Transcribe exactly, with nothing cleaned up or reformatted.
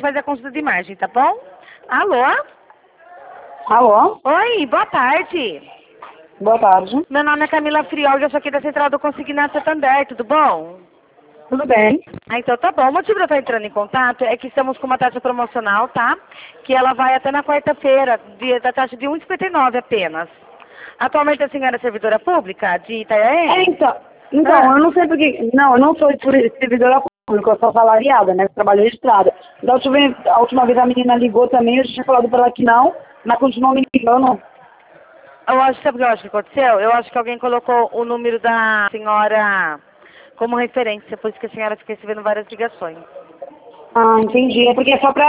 fazer a consulta de imagem, tá bom? Alô? Alô? Oi, boa tarde. Boa tarde. Meu nome é Camila Friol e eu sou aqui da Central do Consignato Santander, tudo bom? Tudo bem? Ah, então tá bom. O motivo de eu estar entrando em contato é que estamos com uma taxa promocional, tá? Que ela vai até na quarta-feira, de- da taxa de um e cinquenta e nove apenas. Atualmente a senhora é servidora pública de Itanhaém? É, então, então Ah. eu não sei porque... Não, eu não sou servidora pública, eu sou salariada, né? Trabalho registrada. Da última, vez- a última vez a menina ligou também, eu tinha falado pra ela que não, mas continuou me ligando. Eu acho, sabe o que eu acho que aconteceu? Eu acho que alguém colocou o número da senhora como referência, por isso que a senhora fica recebendo várias ligações. Ah, entendi. É porque é só pra